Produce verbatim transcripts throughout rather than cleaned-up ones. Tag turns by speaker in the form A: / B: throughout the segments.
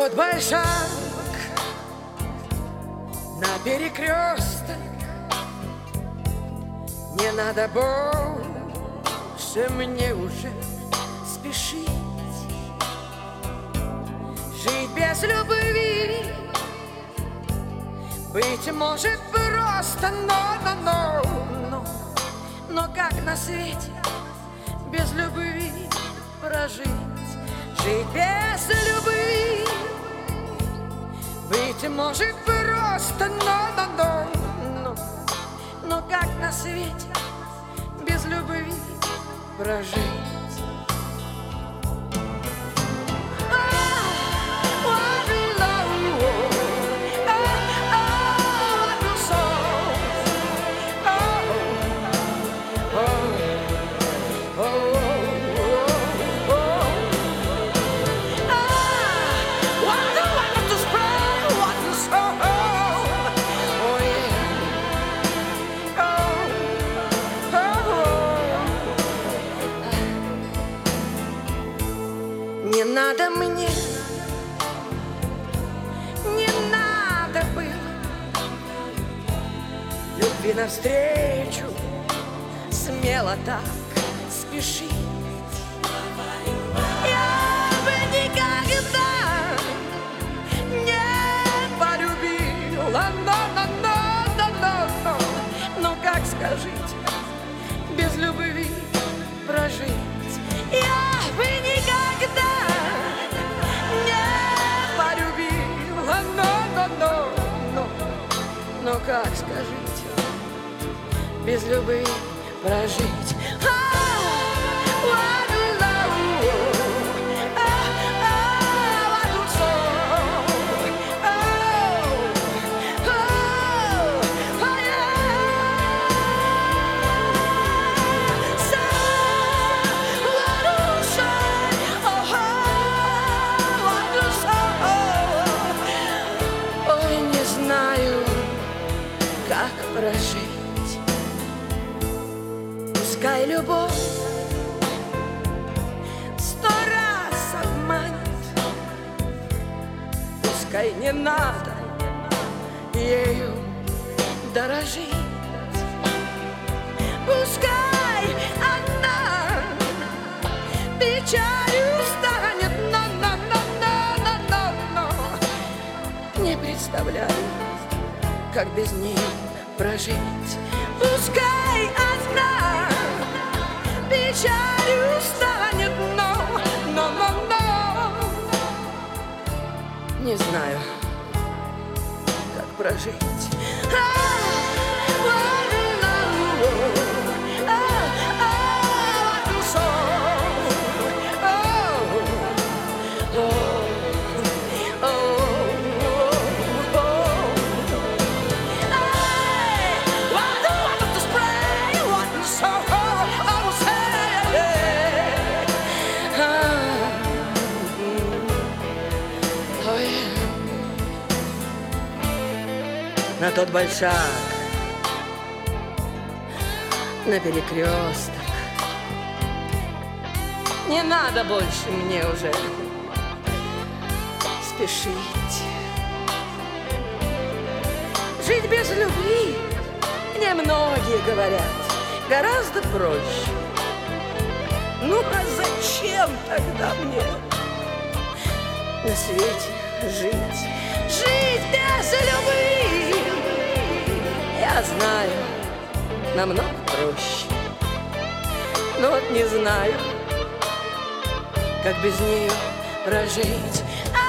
A: тот большак, на перекресток. Не надо больше мне уже спешить. Жить без любви, быть может, просто, но, но, но, но, но как на свете без любви прожить? Жить без любви, быть может, просто, но, но, но, но, но как на свете без любви прожить? Не надо мне, не надо было любви навстречу смело так спешить. Я бы никогда не полюбила, но, но, но, но, но, но, но как, скажите, без любви прожить? Я бы никогда но как, скажите, без любви прожить? Как прожить? Пускай любовь сто раз обманет, пускай не надо ею дорожить, пускай она печалью станет, но, но, но, но, но, но, но не представляю, как без нее прожить. Пускай одна печалью станет, но, но, но, но не знаю, как прожить. На тот большак, на перекресток. Не надо больше мне уже спешить. Жить без любви, мне многие говорят, гораздо проще. Ну а зачем тогда мне на свете жить? Жить без любви, я знаю, намного проще. Но вот не знаю, как без нее прожить.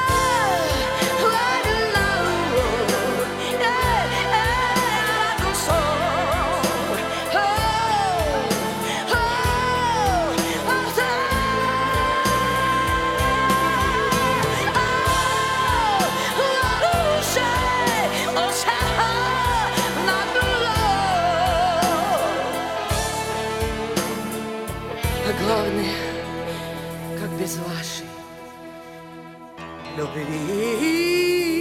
A: А главное, как без вашей любви.